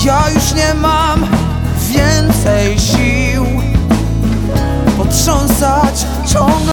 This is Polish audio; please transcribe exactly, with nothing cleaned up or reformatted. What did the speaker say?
Ja już nie mam więcej sił potrząsać ciągle